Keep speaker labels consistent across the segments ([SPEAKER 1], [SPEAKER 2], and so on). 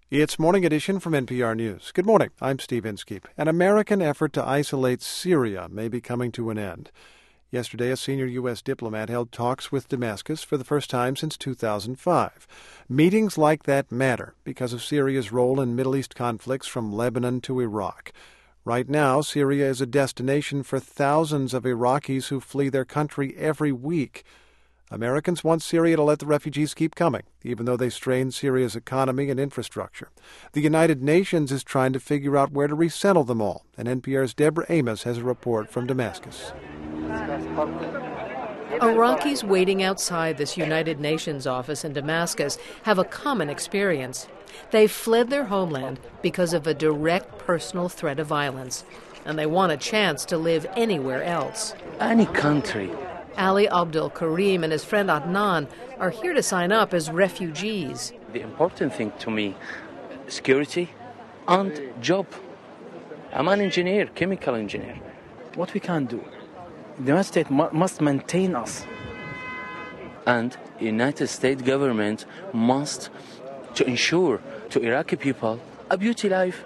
[SPEAKER 1] It's Morning Edition from NPR News. Good morning. I'm Steve Inskeep. An American effort to isolate Syria may be coming to an end. Yesterday, a senior U.S. diplomat held talks with Damascus for the first time since 2005. Meetings like that matter because of Syria's role in Middle East conflicts from Lebanon to Iraq. Right now, Syria is a destination for thousands of Iraqis who flee their country every week. Americans want Syria to let the refugees keep coming, even though they strain Syria's economy and infrastructure. The United Nations is trying to figure out where to resettle them all, and NPR's Deborah Amos has a report from Damascus.
[SPEAKER 2] Iraqis waiting outside this United Nations office in Damascus have a common experience. They've fled their homeland because of a direct personal threat of violence, and they want a chance to live anywhere else.
[SPEAKER 3] Any country.
[SPEAKER 2] Ali Abdul Karim and his friend Adnan are here to sign up as refugees.
[SPEAKER 3] The important thing to me, security and job. I'm an engineer, chemical engineer. What we can do, the United States must maintain us. And the United States government must to ensure to Iraqi people a beauty life.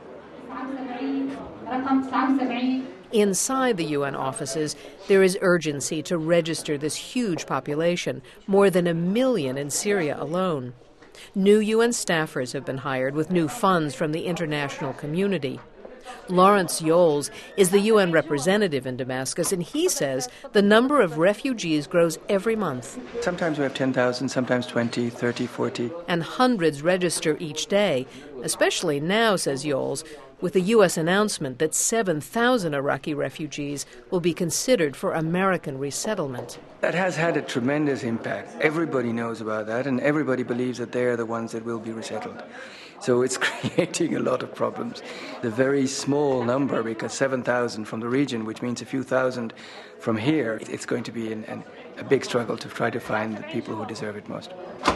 [SPEAKER 2] Inside the UN offices, there is urgency to register this huge population, more than 1 million in Syria alone. New UN staffers have been hired with new funds from the international community. Lawrence Yoles is the UN representative in Damascus, and he says the number of refugees grows every month.
[SPEAKER 4] Sometimes we have 10,000, sometimes 20, 30, 40.
[SPEAKER 2] And hundreds register each day, especially now, says Yoles, with the U.S. announcement that 7,000 Iraqi refugees will be considered for American resettlement.
[SPEAKER 4] That has had a tremendous impact. Everybody knows about that, and everybody believes that they are the ones that will be resettled. So it's creating a lot of problems. The very small number, because 7,000 from the region, which means a few thousand from here, it's going to be a big struggle to try to find the people who deserve it most.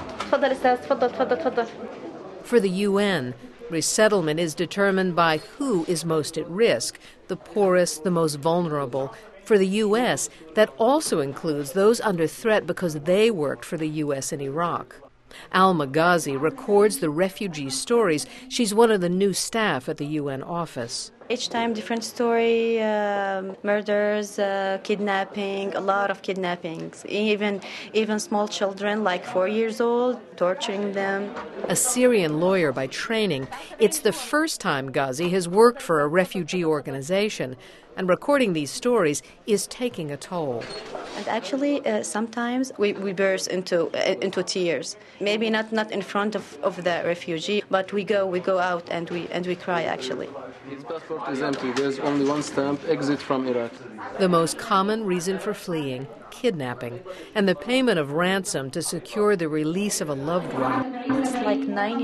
[SPEAKER 2] For the UN, resettlement is determined by who is most at risk, the poorest, the most vulnerable. For the U.S., that also includes those under threat because they worked for the U.S. in Iraq. Alma Ghazi records the refugee stories. She's one of the new staff at the UN office.
[SPEAKER 5] Each time different story, murders, kidnapping, a lot of kidnappings. Even small children, like 4 years old, torturing them.
[SPEAKER 2] A Syrian lawyer by training, it's the first time Ghazi has worked for a refugee organization, and recording these stories is taking a toll.
[SPEAKER 5] And actually, sometimes we burst into tears. Maybe not in front of the refugee, but we go out and we cry, actually.
[SPEAKER 6] His passport is empty. There's only one stamp, exit from Iraq.
[SPEAKER 2] The most common reason for fleeing, kidnapping, and the payment of ransom to secure the release of a loved one.
[SPEAKER 5] It's like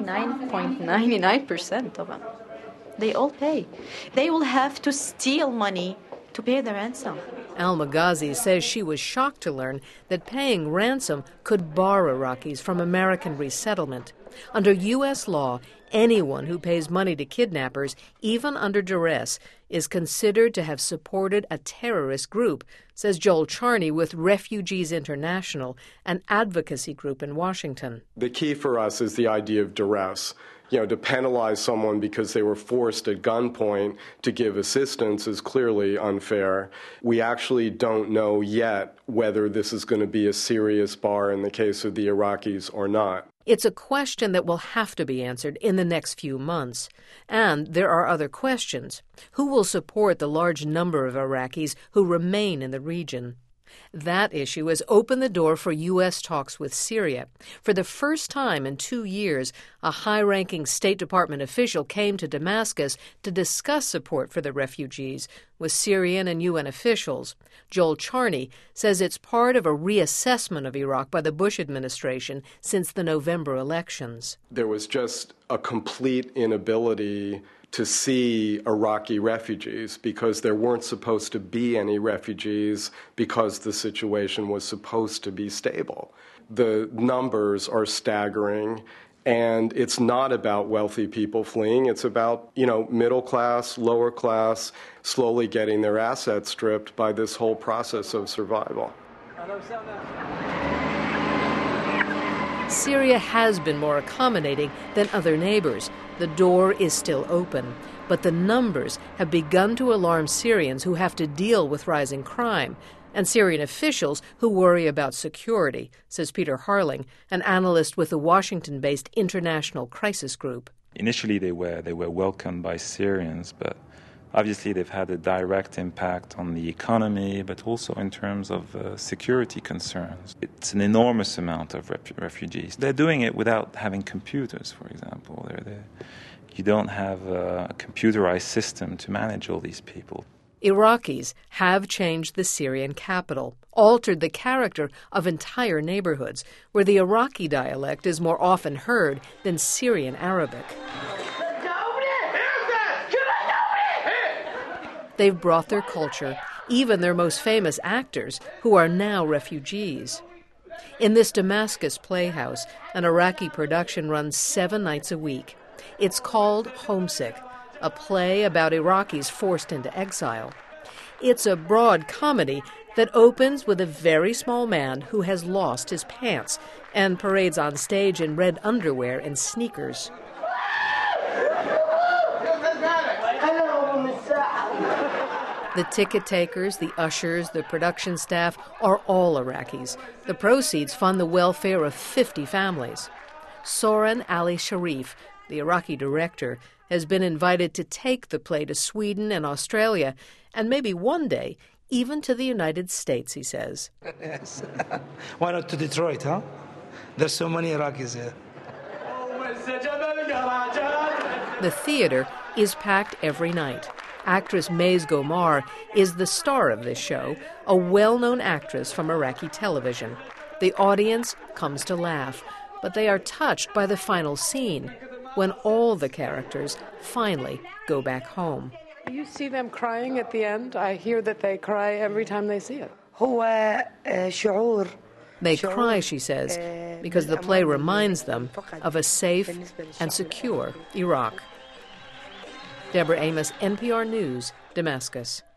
[SPEAKER 5] 99.99% of them. They all pay. They will have to steal money to pay the ransom.
[SPEAKER 2] Alma Ghazi says she was shocked to learn that paying ransom could bar Iraqis from American resettlement. Under U.S. law, anyone who pays money to kidnappers, even under duress, is considered to have supported a terrorist group, says Joel Charney with Refugees International, an advocacy group in Washington.
[SPEAKER 7] The key for us is the idea of duress. To penalize someone because they were forced at gunpoint to give assistance is clearly unfair. We actually don't know yet whether this is going to be a serious bar in the case of the Iraqis or not.
[SPEAKER 2] It's a question that will have to be answered in the next few months. And there are other questions. Who will support the large number of Iraqis who remain in the region? That issue has opened the door for U.S. talks with Syria. For the first time in 2 years, a high-ranking State Department official came to Damascus to discuss support for the refugees with Syrian and UN officials. Joel Charney says it's part of a reassessment of Iraq by the Bush administration since the November elections.
[SPEAKER 7] There was just a complete inability to see Iraqi refugees because there weren't supposed to be any refugees because the situation was supposed to be stable. The numbers are staggering, and it's not about wealthy people fleeing. It's about, middle class, lower class, slowly getting their assets stripped by this whole process of survival.
[SPEAKER 2] Syria has been more accommodating than other neighbors. The door is still open. But the numbers have begun to alarm Syrians who have to deal with rising crime, and Syrian officials who worry about security, says Peter Harling, an analyst with the Washington-based International Crisis Group.
[SPEAKER 8] Initially they were welcomed by Syrians, but obviously they've had a direct impact on the economy, but also in terms of security concerns. It's an enormous amount of refugees. They're doing it without having computers, for example. You don't have a computerized system to manage all these people.
[SPEAKER 2] Iraqis have changed the Syrian capital, altered the character of entire neighborhoods, where the Iraqi dialect is more often heard than Syrian Arabic. They've brought their culture, even their most famous actors, who are now refugees. In this Damascus playhouse, an Iraqi production runs 7 nights a week. It's called Homesick, a play about Iraqis forced into exile. It's a broad comedy that opens with a very small man who has lost his pants and parades on stage in red underwear and sneakers. The ticket takers, the ushers, the production staff are all Iraqis. The proceeds fund the welfare of 50 families. Soren Ali Sharif, the Iraqi director, has been invited to take the play to Sweden and Australia, and maybe one day even to the United States, he says.
[SPEAKER 9] Yes. Why not to Detroit, huh? There's so many Iraqis here.
[SPEAKER 2] The theater is packed every night. Actress Maze Gomar is the star of this show, a well-known actress from Iraqi television. The audience comes to laugh, but they are touched by the final scene, when all the characters finally go back home.
[SPEAKER 10] You see them crying at the end? I hear that they cry every time they see it.
[SPEAKER 2] They cry, she says, because the play reminds them of a safe and secure Iraq. Deborah Amos, NPR News, Damascus.